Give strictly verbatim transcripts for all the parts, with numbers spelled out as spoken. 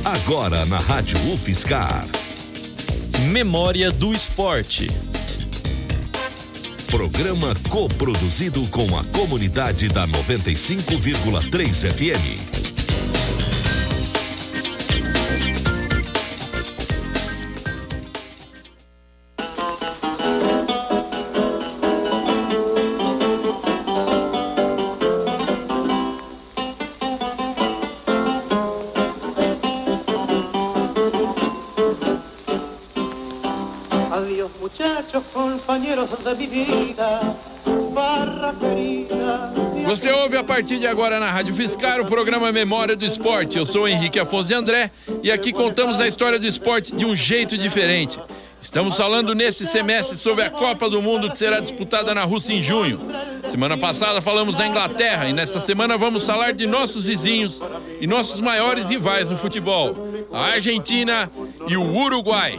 Agora na Rádio UFSCar. Memória do Esporte. Programa coproduzido com a comunidade da noventa e cinco vírgula três F M. Você ouve a partir de agora na Rádio UFSCar o programa Memória do Esporte. Eu sou o Henrique Afonso de André e aqui contamos a história do esporte de um jeito diferente. Estamos falando nesse semestre sobre a Copa do Mundo que será disputada na Rússia em junho. Semana passada falamos da Inglaterra e nessa semana vamos falar de nossos vizinhos e nossos maiores rivais no futebol, a Argentina e o Uruguai.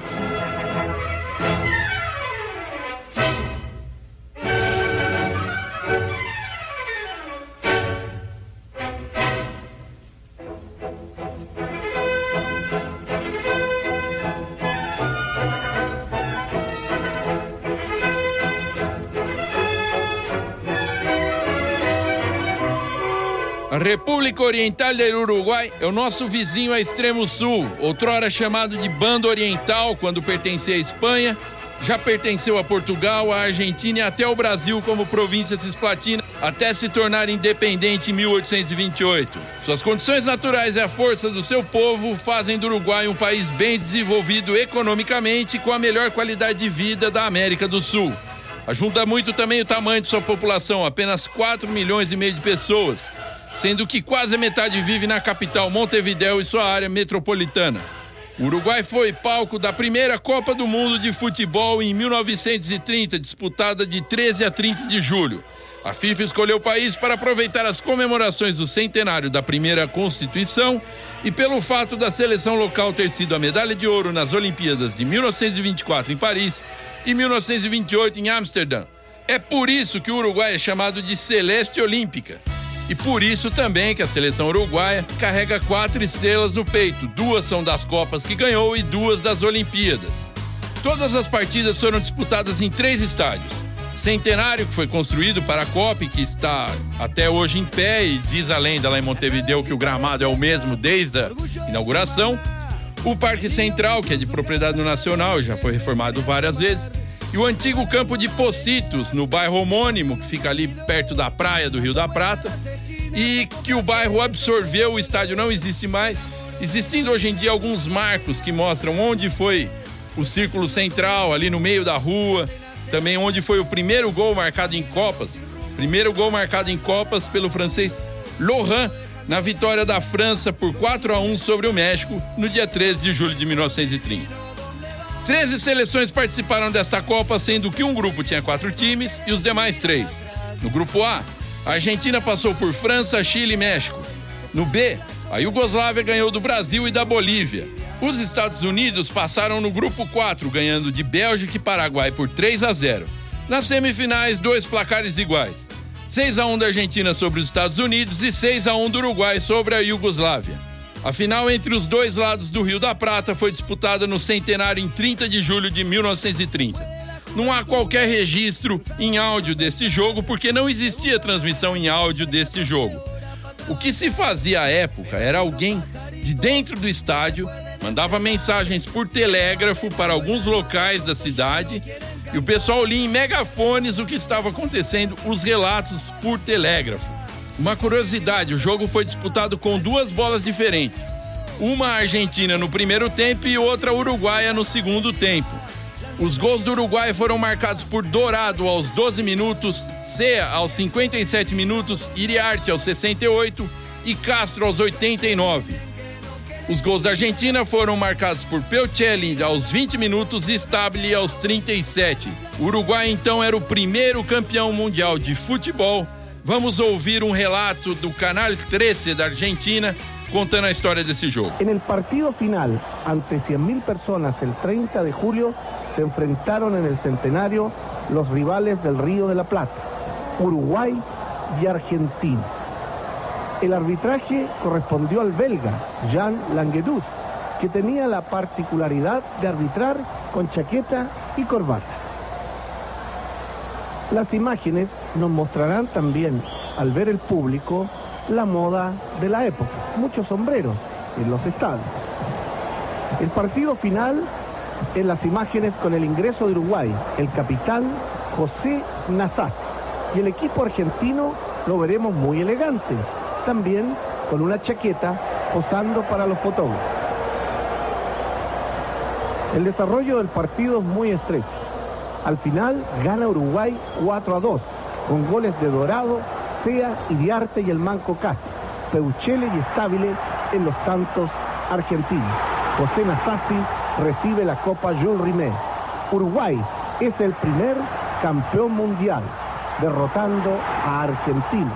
A República Oriental do Uruguai é o nosso vizinho a extremo sul, outrora chamado de Banda Oriental quando pertencia à Espanha, já pertenceu a Portugal, a Argentina e até o Brasil como província cisplatina, até se tornar independente em mil oitocentos e vinte e oito. Suas condições naturais e a força do seu povo fazem do Uruguai um país bem desenvolvido economicamente e com a melhor qualidade de vida da América do Sul. Ajuda muito também o tamanho de sua população, apenas quatro milhões e meio de pessoas, sendo que quase a metade vive na capital Montevidéu e sua área metropolitana. O Uruguai foi palco da primeira Copa do Mundo de Futebol em mil novecentos e trinta, disputada de treze a trinta de julho. A FIFA escolheu o país para aproveitar as comemorações do centenário da primeira Constituição e pelo fato da seleção local ter sido a medalha de ouro nas Olimpíadas de mil novecentos e vinte e quatro em Paris e mil novecentos e vinte e oito em Amsterdã. É por isso que o Uruguai é chamado de Celeste Olímpica. E por isso também que a seleção uruguaia carrega quatro estrelas no peito. Duas são das Copas que ganhou e duas das Olimpíadas. Todas as partidas foram disputadas em três estádios. Centenário, que foi construído para a Copa e que está até hoje em pé, e diz a lenda lá em Montevidéu que o gramado é o mesmo desde a inauguração. O Parque Central, que é de propriedade nacional e já foi reformado várias vezes. E o antigo campo de Pocitos, no bairro homônimo, que fica ali perto da praia do Rio da Prata, e que o bairro absorveu, o estádio não existe mais, existindo hoje em dia alguns marcos que mostram onde foi o círculo central, ali no meio da rua, também onde foi o primeiro gol marcado em Copas, primeiro gol marcado em Copas pelo francês Laurent, na vitória da França por quatro a um sobre o México, no dia treze de julho de mil novecentos e trinta. treze seleções participaram desta Copa, sendo que um grupo tinha quatro times e os demais três. No grupo A, a Argentina passou por França, Chile e México. No B, a Iugoslávia ganhou do Brasil e da Bolívia. Os Estados Unidos passaram no grupo quatro, ganhando de Bélgica e Paraguai por três a zero. Nas semifinais, dois placares iguais. seis a um da Argentina sobre os Estados Unidos e seis a um do Uruguai sobre a Iugoslávia. A final entre os dois lados do Rio da Prata foi disputada no centenário em trinta de julho de mil novecentos e trinta. Não há qualquer registro em áudio deste jogo porque não existia transmissão em áudio deste jogo. O que se fazia à época era alguém de dentro do estádio mandava mensagens por telégrafo para alguns locais da cidade e o pessoal lia em megafones o que estava acontecendo, os relatos por telégrafo. Uma curiosidade, o jogo foi disputado com duas bolas diferentes. Uma argentina no primeiro tempo e outra uruguaia no segundo tempo. Os gols do Uruguai foram marcados por Dourado aos doze minutos, Cea aos cinquenta e sete minutos, Iriarte aos sessenta e oito e Castro aos oitenta e nove. Os gols da Argentina foram marcados por Peucelli aos vinte minutos e Stabile aos trinta e sete. O Uruguai então era o primeiro campeão mundial de futebol. Vamos ouvir um relato do Canal treze da Argentina contando a história desse jogo. En el partido final, ante cien mil personas, el treinta de julio, se enfrentaron en el centenario los rivales del Río de la Plata, Uruguay y Argentina. El arbitraje correspondió al belga Jean Languedous, que tenía la particularidad de arbitrar con chaqueta y corbata. Las imágenes nos mostrarán también, al ver el público, la moda de la época, muchos sombreros en los estadios. El partido final en las imágenes con el ingreso de Uruguay, el capitán José Nasaz, y el equipo argentino lo veremos muy elegante, también con una chaqueta posando para los fotógrafos. El desarrollo del partido es muy estrecho. Al final gana Uruguay cuatro a dos, con goles de Dorado, Sea, Iriarte y el Manco Castro, Peuchele y Estabile en los tantos argentinos. José Nasazzi recibe la Copa Jules Rimet. Uruguay es el primer campeón mundial, derrotando a Argentina.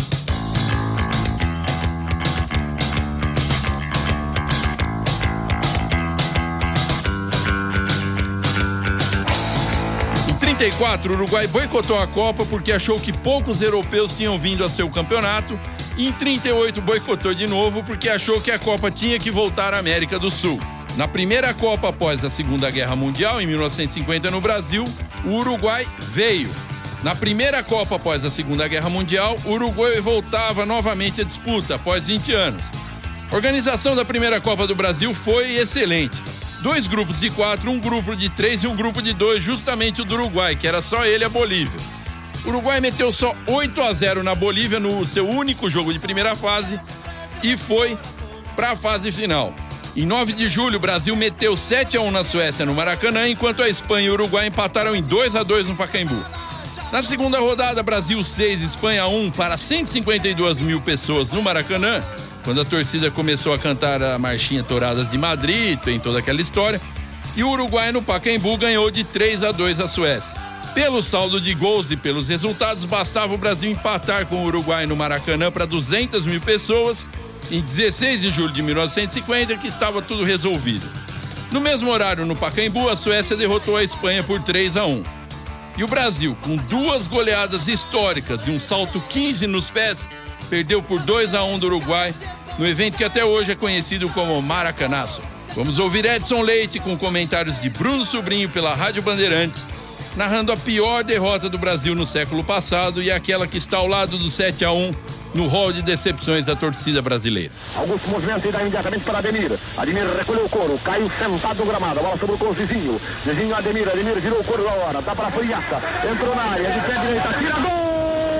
Em trinta e quatro, o Uruguai boicotou a Copa porque achou que poucos europeus tinham vindo a seu campeonato. E em trinta e oito boicotou de novo porque achou que a Copa tinha que voltar à América do Sul. Na primeira Copa após a Segunda Guerra Mundial, em mil novecentos e cinquenta no Brasil, o Uruguai veio. Na primeira Copa após a Segunda Guerra Mundial, o Uruguai voltava novamente à disputa após vinte anos. A organização da primeira Copa do Brasil foi excelente. Dois grupos de quatro, um grupo de três e um grupo de dois, justamente o do Uruguai, que era só ele e a Bolívia. O Uruguai meteu só oito a zero na Bolívia no seu único jogo de primeira fase e foi para a fase final. Em nove de julho, o Brasil meteu sete a um na Suécia no Maracanã, enquanto a Espanha e o Uruguai empataram em dois a dois no Pacaembu. Na segunda rodada, Brasil seis, Espanha um para cento e cinquenta e duas mil pessoas no Maracanã, quando a torcida começou a cantar a marchinha Touradas de Madrid, tem toda aquela história, e o Uruguai no Pacaembu ganhou de três a dois a Suécia. Pelo saldo de gols e pelos resultados, bastava o Brasil empatar com o Uruguai no Maracanã para duzentas mil pessoas em dezesseis de julho de mil novecentos e cinquenta, que estava tudo resolvido. No mesmo horário, no Pacaembu, a Suécia derrotou a Espanha por três a um. E o Brasil, com duas goleadas históricas e um salto quinze nos pés, perdeu por dois a um do Uruguai no evento que até hoje é conhecido como Maracanazo. Vamos ouvir Edson Leite com comentários de Bruno Sobrinho pela Rádio Bandeirantes, narrando a pior derrota do Brasil no século passado e aquela que está ao lado do sete a um no rol de decepções da torcida brasileira. Augusto movimenta e dá imediatamente para Ademir. Ademir recolheu o couro, caiu sentado no gramado, a bola sobre o gol Zizinho. Zizinho, Ademir, Ademir virou o couro da hora, dá para a Friaça, entrou na área, de pé direita, tira gol!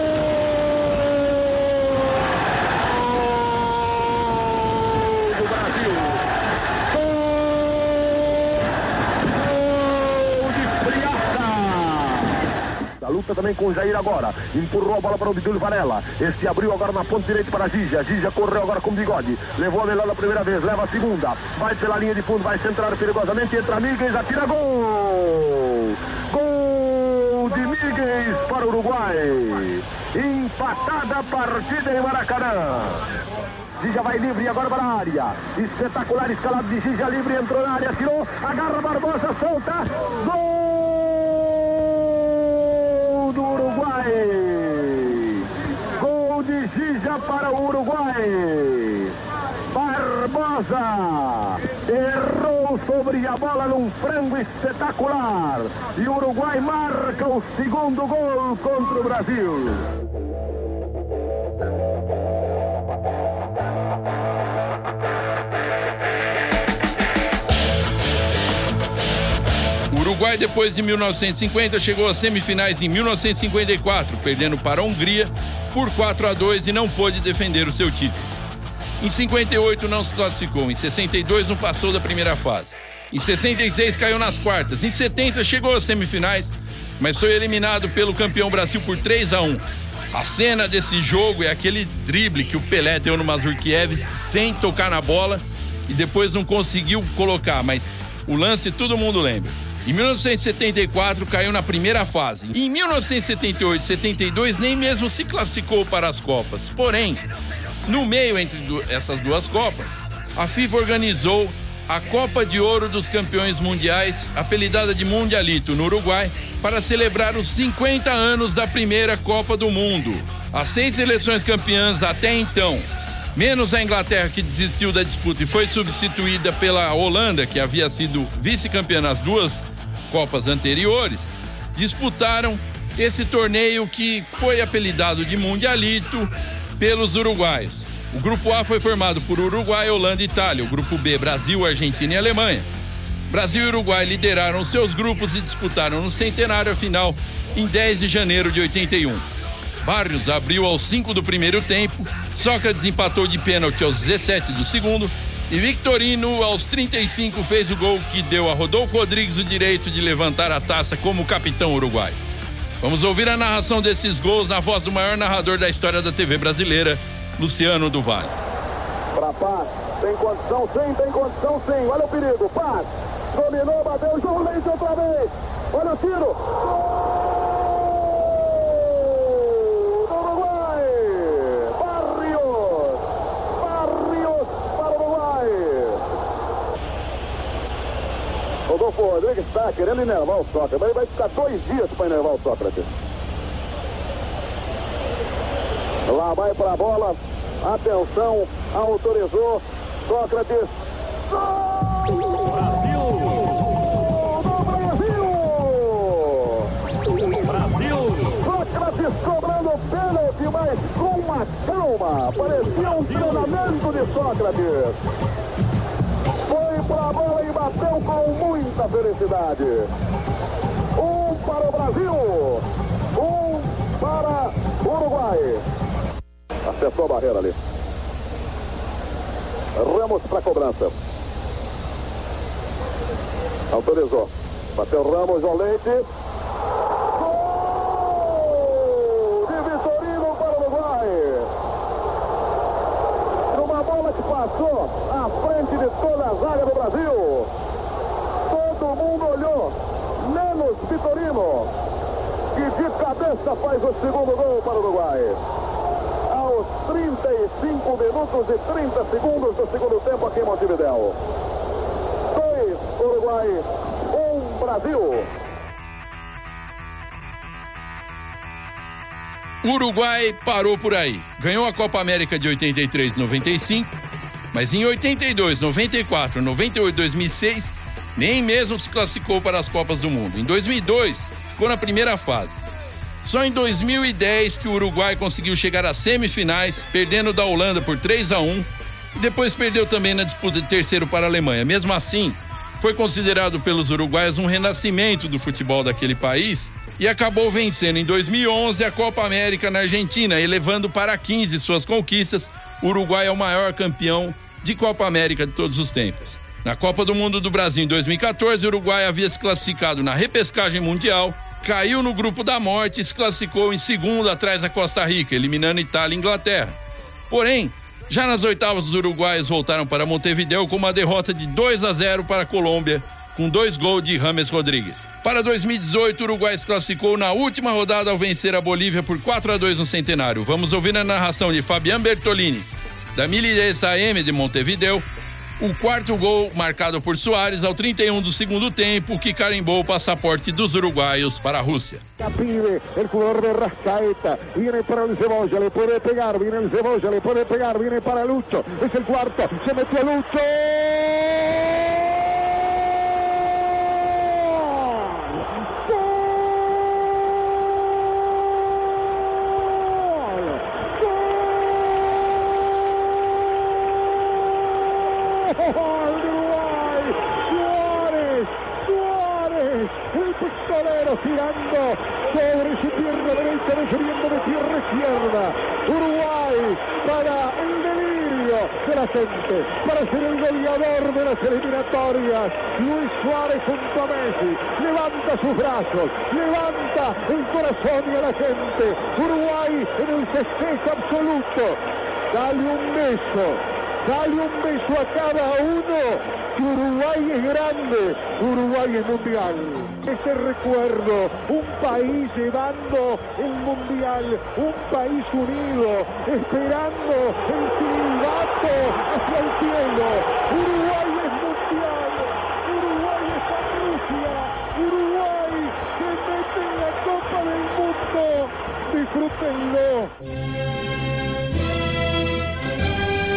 Luta também com o Jair agora, empurrou a bola para o Bidulho Varela, este abriu agora na ponta direita para a Gija, Gija correu agora com o Bigode, levou a melhor na primeira vez, leva a segunda, vai pela linha de fundo, vai centrar perigosamente, entra Miguel, atira gol! Gol de Miguel para o Uruguai, empatada a partida em Maracanã. Gija vai livre agora para a área, espetacular escalado de Gija livre, entrou na área, tirou, agarra Barbosa, solta, gol! Do Uruguai, gol de Gija para o Uruguai. Barbosa errou sobre a bola num frango espetacular e o Uruguai marca o segundo gol contra o Brasil. O Uruguai, depois de mil novecentos e cinquenta, chegou às semifinais em mil novecentos e cinquenta e quatro, perdendo para a Hungria por quatro a dois e não pôde defender o seu título. Em cinquenta e oito não se classificou, em sessenta e dois não passou da primeira fase. Em sessenta e seis caiu nas quartas, em setenta chegou às semifinais, mas foi eliminado pelo campeão Brasil por três a um. A cena desse jogo é aquele drible que o Pelé deu no Mazurkiewicz sem tocar na bola e depois não conseguiu colocar, mas o lance todo mundo lembra. Em mil novecentos e setenta e quatro caiu na primeira fase. Em mil novecentos e setenta e oito e setenta e dois nem mesmo se classificou para as Copas. Porém, no meio entre essas duas Copas, a FIFA organizou a Copa de Ouro dos Campeões Mundiais, apelidada de Mundialito, no Uruguai, para celebrar os cinquenta anos da primeira Copa do Mundo. As seis seleções campeãs até então, Menos a Inglaterra, que desistiu da disputa e foi substituída pela Holanda, que havia sido vice-campeã nas duas Copas anteriores, disputaram esse torneio que foi apelidado de Mundialito pelos uruguaios. O grupo A foi formado por Uruguai, Holanda e Itália. O grupo B, Brasil, Argentina e Alemanha. Brasil e Uruguai lideraram seus grupos e disputaram no centenário a final em dez de janeiro de oitenta e um. Barrios abriu aos cinco do primeiro tempo, Sócrates empatou de pênalti aos dezessete do segundo e Victorino, aos trinta e cinco, fez o gol que deu a Rodolfo Rodrigues o direito de levantar a taça como capitão uruguaio. Vamos ouvir a narração desses gols na voz do maior narrador da história da T V brasileira, Luciano do Vale. Para Paz, tem condição sim, tem condição sim, olha o perigo, Paz, dominou, bateu, João Leite outra vez, olha o tiro, gol! Rodolfo Rodrigues está querendo enervar o Sócrates, mas vai ficar dois dias para enervar o Sócrates. Lá vai para a bola, atenção, autorizou, Sócrates. Gol! Brasil! Do Brasil! Brasil! Sócrates cobrando pênalti, mas com uma calma, parecia um treinamento de Sócrates. Foi para a bola e bateu com muita felicidade. Um para o Brasil, um para o Uruguai. Acertou a barreira ali. Ramos para a cobrança. Autorizou. Bateu Ramos, João Leite. Gol de Victorino para o Uruguai. Numa bola que passou à frente de toda a zaga do Brasil. Todo mundo olhou, menos Victorino, que de cabeça faz o segundo gol para o Uruguai. Aos trinta e cinco minutos e trinta segundos do segundo tempo aqui em Montevidéu. Dois Uruguai, um Brasil. O Uruguai parou por aí. Ganhou a Copa América de oitenta e três e noventa e cinco, mas em oitenta e dois, noventa e quatro, noventa e oito e dois mil e seis, nem mesmo se classificou para as Copas do Mundo. Em dois mil e dois, ficou na primeira fase. Só em dois mil e dez que o Uruguai conseguiu chegar às semifinais, perdendo da Holanda por três a um, e depois perdeu também na disputa de terceiro para a Alemanha. Mesmo assim, foi considerado pelos uruguaios um renascimento do futebol daquele país e acabou vencendo em dois mil e onze a Copa América na Argentina, elevando para quinze suas conquistas. O Uruguai é o maior campeão de Copa América de todos os tempos. Na Copa do Mundo do Brasil em dois mil e quatorze, o Uruguai havia se classificado na repescagem mundial, caiu no grupo da morte e se classificou em segundo atrás da Costa Rica, eliminando Itália e Inglaterra. Porém, já nas oitavas, os uruguaios voltaram para Montevidéu com uma derrota de dois a zero para a Colômbia, com dois gols de James Rodrigues. Para dois mil e dezoito, o Uruguai se classificou na última rodada ao vencer a Bolívia por quatro a dois no Centenário. Vamos ouvir a narração de Fabian Bertolini, da Milireza A M de Montevidéu, o quarto gol marcado por Suárez ao trinta e um do segundo tempo, que carimbou o passaporte dos uruguaios para a Rússia. Capire, el jugador de Rascaeta, viene para el Cebolla, le puede pegar, viene el Cebolla, le puede pegar, viene para Lucho, es el cuarto, se metió Lucho. Girando sobre su pierna derecha, recibiendo de tierra izquierda. Uruguay para el delirio de la gente, para ser el goleador de las eliminatorias. Luis Suárez junto a Messi, levanta sus brazos, levanta el corazón y a la gente. Uruguay en el festejo absoluto. Dale un beso, dale un beso a cada uno. Uruguay es grande, Uruguay es mundial. Ese recuerdo, un país llevando el mundial, un país unido, esperando el silbato hacia el cielo. Uruguay es mundial, Uruguay es a Rusia, Uruguay se mete en la Copa del Mundo. Disfrútenlo.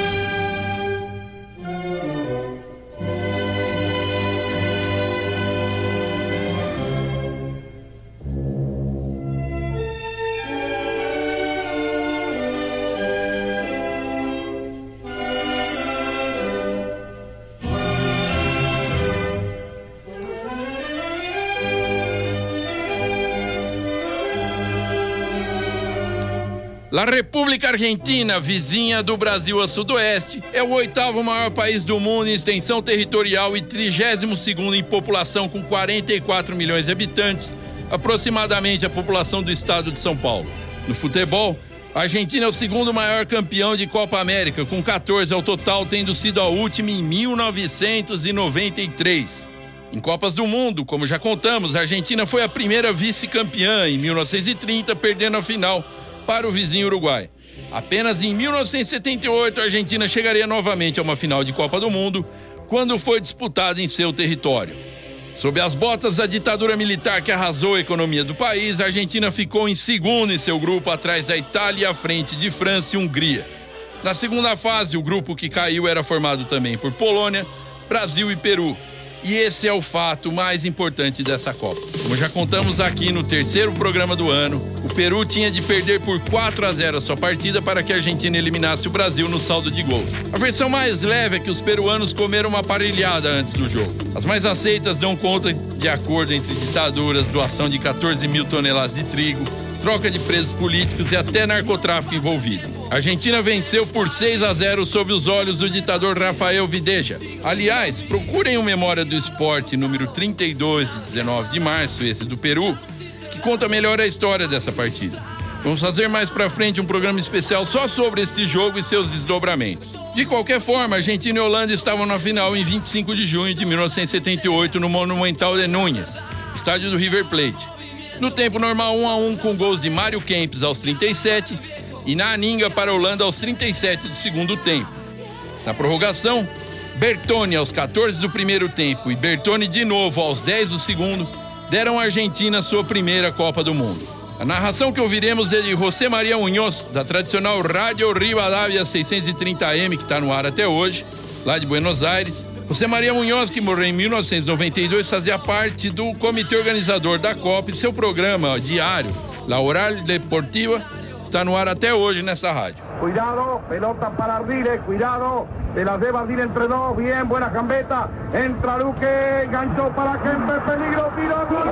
La República Argentina, vizinha do Brasil a sudoeste, é o oitavo maior país do mundo em extensão territorial e trigésimo segundo em população, com quarenta e quatro milhões de habitantes, aproximadamente a população do estado de São Paulo. No futebol, a Argentina é o segundo maior campeão de Copa América, com quatorze ao total, tendo sido a última em mil novecentos e noventa e três. Em Copas do Mundo, como já contamos, a Argentina foi a primeira vice-campeã em mil novecentos e trinta, perdendo a final para o vizinho Uruguai. Apenas em mil novecentos e setenta e oito, a Argentina chegaria novamente a uma final de Copa do Mundo, quando foi disputada em seu território. Sob as botas da ditadura militar que arrasou a economia do país, a Argentina ficou em segundo em seu grupo, atrás da Itália e à frente de França e Hungria. Na segunda fase, o grupo que caiu era formado também por Polônia, Brasil e Peru. E esse é o fato mais importante dessa Copa. Como já contamos aqui no terceiro programa do ano, o Peru tinha de perder por quatro a zero a sua partida para que a Argentina eliminasse o Brasil no saldo de gols. A versão mais leve é que os peruanos comeram uma parrilhada antes do jogo. As mais aceitas dão conta de acordo entre ditaduras, doação de quatorze mil toneladas de trigo, troca de presos políticos e até narcotráfico envolvido. A Argentina venceu por seis a zero sob os olhos do ditador Rafael Videja. Aliás, procurem o Memória do Esporte, número trinta e dois, de dezenove de março, esse do Peru, que conta melhor a história dessa partida. Vamos fazer mais pra frente um programa especial só sobre esse jogo e seus desdobramentos. De qualquer forma, a Argentina e a Holanda estavam na final em vinte e cinco de junho de mil novecentos e setenta e oito no Monumental de Núñez, estádio do River Plate. No tempo normal, um a um, com gols de Mário Kempes aos trinta e sete e na Aninga para a Holanda aos trinta e sete do segundo tempo. Na prorrogação, Bertoni aos quatorze do primeiro tempo e Bertoni de novo aos dez do segundo deram à Argentina sua primeira Copa do Mundo. A narração que ouviremos é de José Maria Muñoz, da tradicional Rádio Rivadavia seiscentos e trinta A M, que está no ar até hoje, lá de Buenos Aires. José Maria Muñoz, que morreu em mil novecentos e noventa e dois, fazia parte do comitê organizador da Copa e seu programa diário, La Oral Deportiva, está no ar até hoje nessa rádio. Cuidado, pelota para Ardiles, cuidado, se la lleva Ardiles entre dos, bien, buena gambeta, entra Luque, enganchó para Kempes, peligro, tiro, gol,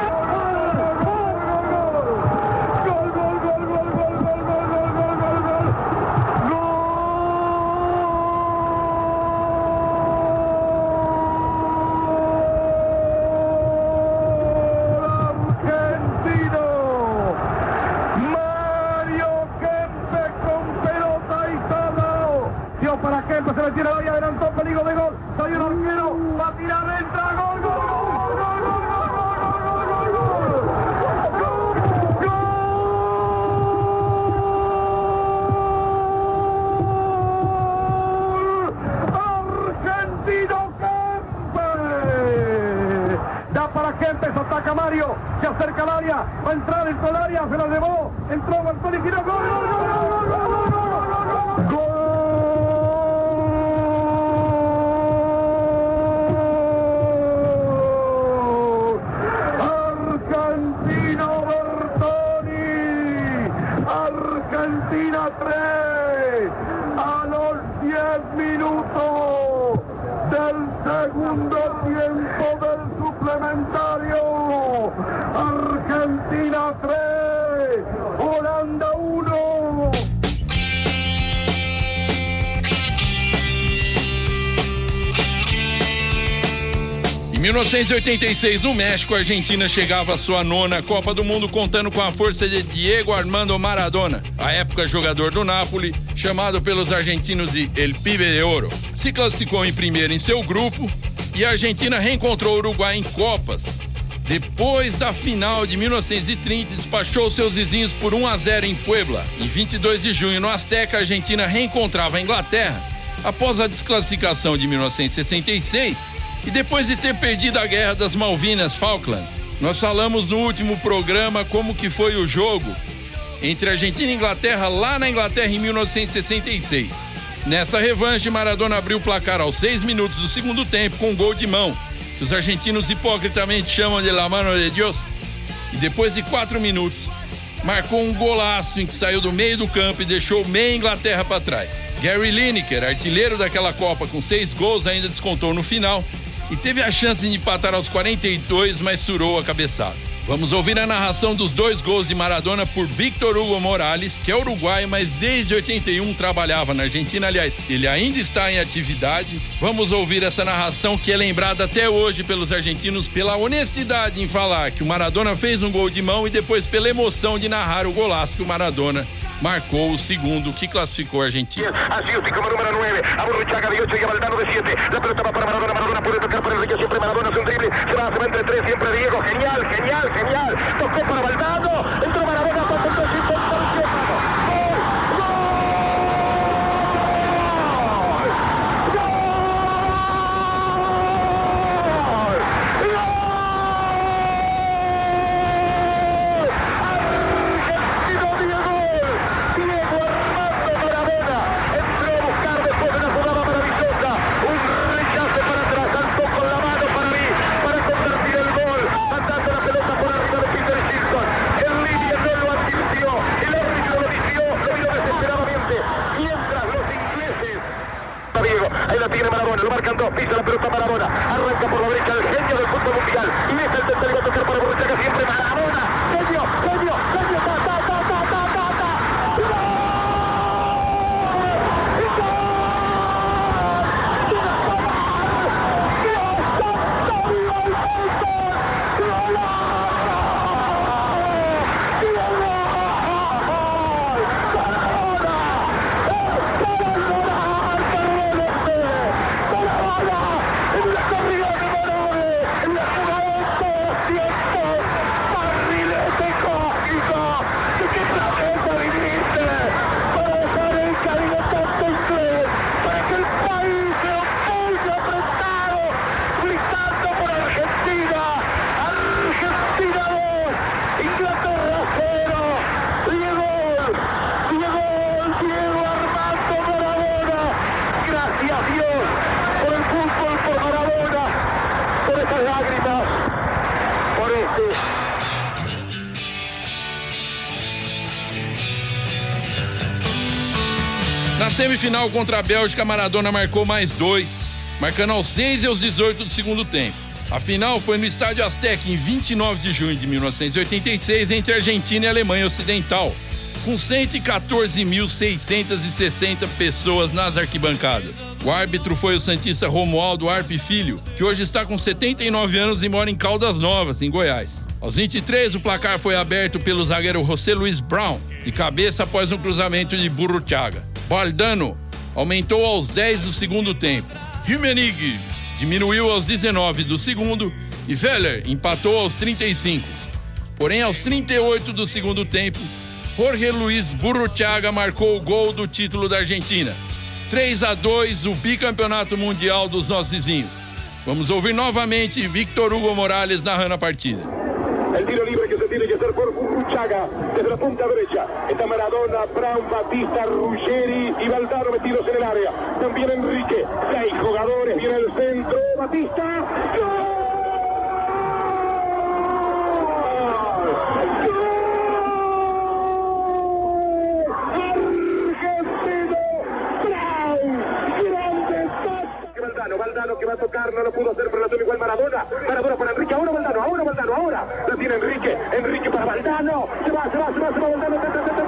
para Kempes, se le tira y adelantó, peligro de gol, salió el arquero, va a tirar, entra, gol, gol, gol, gol, gol, Argentino Kempes, da para Kempes, ataca Mario, se acerca al área, va a entrar dentro del área, se la llevó, entró Bertoni, tiró, gol, gol, gol, gol, gol, gol, gol, gol, gol. Argentina tres a los diez minutos del segundo tiempo del suplementario. Argentina tres, Holanda uno. Em mil novecentos e oitenta e seis, no México, a Argentina chegava à sua nona Copa do Mundo, contando com a força de Diego Armando Maradona, à época jogador do Napoli, chamado pelos argentinos de El Pibe de Oro. Se classificou em primeiro em seu grupo e a Argentina reencontrou o Uruguai em Copas. Depois da final de mil novecentos e trinta, despachou seus vizinhos por um a zero em Puebla. Em vinte e dois de junho, no Azteca, a Argentina reencontrava a Inglaterra após a desclassificação de mil novecentos e sessenta e seis e depois de ter perdido a Guerra das Malvinas, Falkland. Nós falamos no último programa como que foi o jogo entre Argentina e Inglaterra lá na Inglaterra em mil novecentos e sessenta e seis. Nessa revanche, Maradona abriu o placar aos seis minutos do segundo tempo com um gol de mão, que os argentinos hipocritamente chamam de La Mano de Dios. E depois de quatro minutos, marcou um golaço em que saiu do meio do campo e deixou meia Inglaterra para trás. Gary Lineker, artilheiro daquela Copa com seis gols, ainda descontou no final e teve a chance de empatar aos quarenta e dois, mas surou a cabeçada. Vamos ouvir a narração dos dois gols de Maradona por Víctor Hugo Morales, que é uruguaio, mas desde oitenta e um trabalhava na Argentina. Aliás, ele ainda está em atividade. Vamos ouvir essa narração que é lembrada até hoje pelos argentinos pela honestidade em falar que o Maradona fez um gol de mão e depois pela emoção de narrar o golaço que o Maradona marcou, o segundo que classificou a Argentina. Así como número nueve, a Burruchaga de ocho y a Valdano de siete. La pelota va para Maradona, Maradona puede tocar para Enrique, siempre Maradona hace un triple, se va, se va entre tres, siempre Diego, genial, genial, genial. Tocó para Valdano, entró Maradona, pasó el dos y por ahí la tiene Maradona, lo marcan dos, pisa la pelota Maradona, arranca por la derecha el genio del fútbol mundial y deja el tercero a tocar para Burruchaga, siempre Maradona, genio, genio, genio, ta, ta, ta, ta, ta, ta, ta, Na semifinal contra a Bélgica, Maradona marcou mais dois, marcando aos seis e aos dezoito do segundo tempo. A final foi no Estádio Azteca, em vinte e nove de junho de mil novecentos e oitenta e seis, entre Argentina e Alemanha Ocidental, com cento e quatorze mil seiscentas e sessenta pessoas nas arquibancadas. O árbitro foi o santista Romualdo Arpe Filho, que hoje está com setenta e nove anos e mora em Caldas Novas, em Goiás. Aos vinte e três, o placar foi aberto pelo zagueiro José Luiz Brown, de cabeça após um cruzamento de Burruchaga. Valdano aumentou aos dez do segundo tempo. Rummenigge diminuiu aos dezenove do segundo e Weller empatou aos trinta e cinco. Porém, aos trinta e oito do segundo tempo, Jorge Luiz Burruchaga marcou o gol do título da Argentina. três a dois, o bicampeonato mundial dos nossos vizinhos. Vamos ouvir novamente Víctor Hugo Morales narrando a partida. El tiro libre que se tiene que hacer por Burruchaga desde la punta derecha. Está Maradona, Brown, Batista, Ruggeri y Valdano metidos en el área. También Enrique. Seis jugadores. Viene el centro. Batista. ¡Gol! Valdano que va a tocar, no lo pudo hacer, pero la tiene igual Maradona. Maradona para Enrique, ahora Valdano, ahora Valdano, ahora. La tiene Enrique, Enrique para Valdano. Se va, se va, se va, se va Valdano.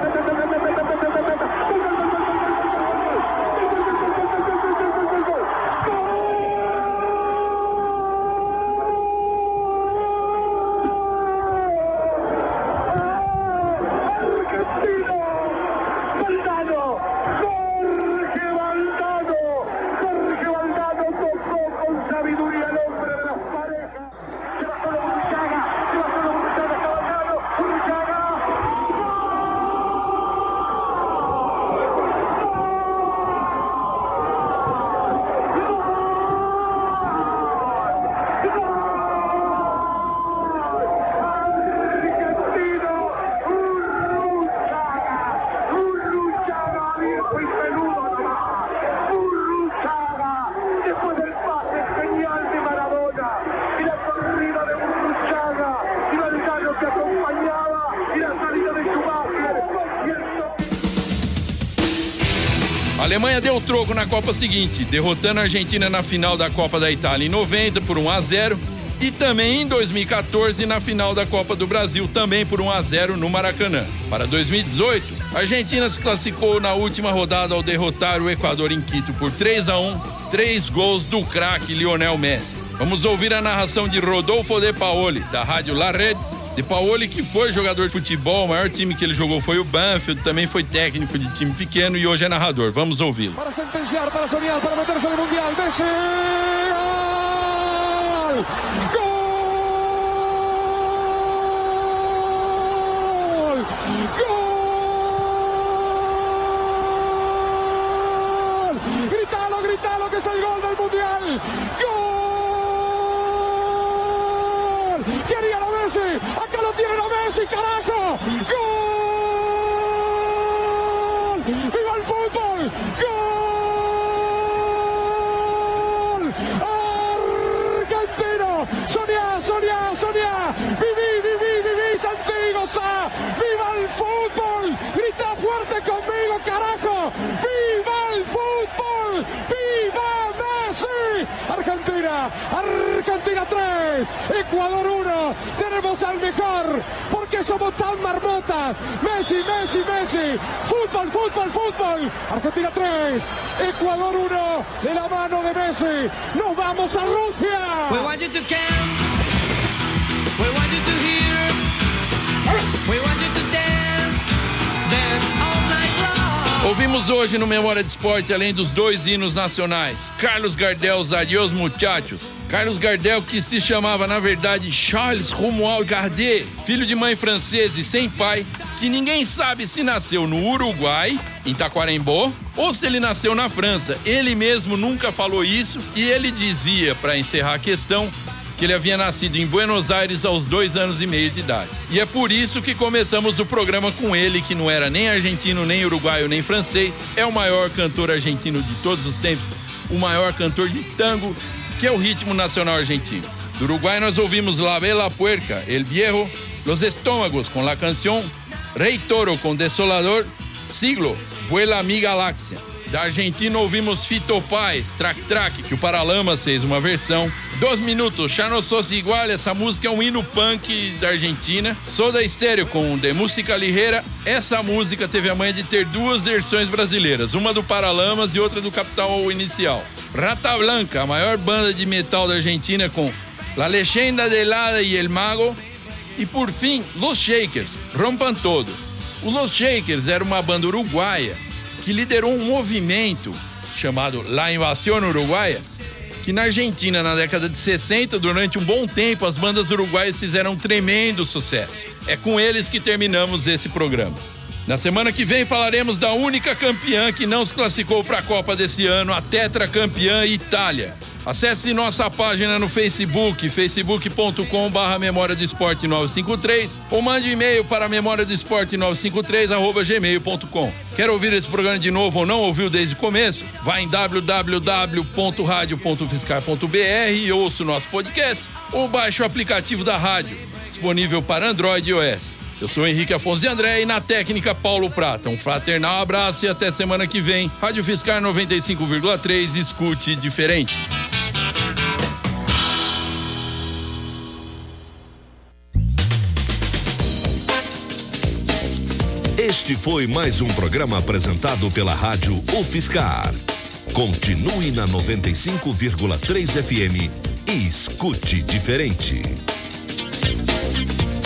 A Alemanha deu troco na Copa seguinte, derrotando a Argentina na final da Copa da Itália em noventa por um a zero e também em dois mil e quatorze na final da Copa do Brasil, também por um a zero no Maracanã. Para dois mil e dezoito, a Argentina se classificou na última rodada ao derrotar o Equador em Quito por três a um, três gols do craque Lionel Messi. Vamos ouvir a narração de Rodolfo De Paoli, da rádio La Rede. De Paoli, que foi jogador de futebol, o maior time que ele jogou foi o Banfield, também foi técnico de time pequeno e hoje é narrador. Vamos ouvi-lo. Para sentenciar, para soñar, para meterse no Mundial, Messi! Gol! Gol! Gritalo, gritalo, que es el gol del Mundial. Gol! Quería a Messi, acá lo tienen a Messi, carajo. Gol! ¡Viva el fútbol! Gol! Argentino, soñá, soñá, soñá. Viví, viví, viví, sentí, gozá. ¡Viva el fútbol! Grita fuerte conmigo, carajo. ¡Viva el fútbol! ¡Viva Messi! Argentina, Argentina tres, Ecuador uno. Tenemos al mejor, porque somos tan marmotas. Messi, Messi, Messi. Fútbol, fútbol, fútbol. Argentina tres, Ecuador uno. De la mano de Messi, nos vamos a Rusia. We want you to count. We want you to hear. We want you to dance. Dance all night long. Ouvimos hoje no Memória de Esporte, além dos dois hinos nacionais, Carlos Gardel, Adiós Muchachos. Carlos Gardel, que se chamava, na verdade, Charles Romuald Gardel, filho de mãe francesa e sem pai, que ninguém sabe se nasceu no Uruguai, em Taquarembó, ou se ele nasceu na França. Ele mesmo nunca falou isso e ele dizia, para encerrar a questão, que ele havia nascido em Buenos Aires aos dois anos e meio de idade. E é por isso que começamos o programa com ele, que não era nem argentino, nem uruguaio, nem francês. É o maior cantor argentino de todos os tempos, o maior cantor de tango, que é o ritmo nacional argentino. Do Uruguai nós ouvimos La Bella Puerca, El Viejo, Los Estómagos com La Canción, Rey Toro com Desolador, Siglo, Vuela Mi Galáxia. Da Argentina ouvimos Fito Páez, Track Track, que o Paralamas fez uma versão. Dois minutos, Já No Sos Igual, essa música é um hino punk da Argentina. Soda Stereo com De Música Ligeira. Essa música teve a manha de ter duas versões brasileiras, uma do Paralamas e outra do Capital Inicial. Rata Blanca, a maior banda de metal da Argentina, com La Leyenda del Hada y El Mago. E por fim, Los Shakers, Rompan Todo. O Los Shakers era uma banda uruguaia que liderou um movimento chamado La Invasión Uruguaia, que na Argentina, na década de sessenta, durante um bom tempo, as bandas uruguaias fizeram um tremendo sucesso. É com eles que terminamos esse programa. Na semana que vem falaremos da única campeã que não se classificou para a Copa desse ano, a tetracampeã Itália. Acesse nossa página no Facebook, facebook ponto com barra Memória do Esporte nove cinco três, ou mande um e-mail para memória do esporte nove cinco três arroba gmail ponto com. Quer ouvir esse programa de novo ou não ouviu desde o começo? Vá em w w w ponto rádio ponto fiscar ponto b r e ouça o nosso podcast, ou baixe o aplicativo da rádio, disponível para Android e iOS. Eu sou Henrique Afonso de André e na técnica Paulo Prata. Um fraternal abraço e até semana que vem. Rádio Fiscar noventa e cinco vírgula três, escute diferente. Este foi mais um programa apresentado pela Rádio UFSCar. Continue na noventa e cinco vírgula três F M e escute diferente.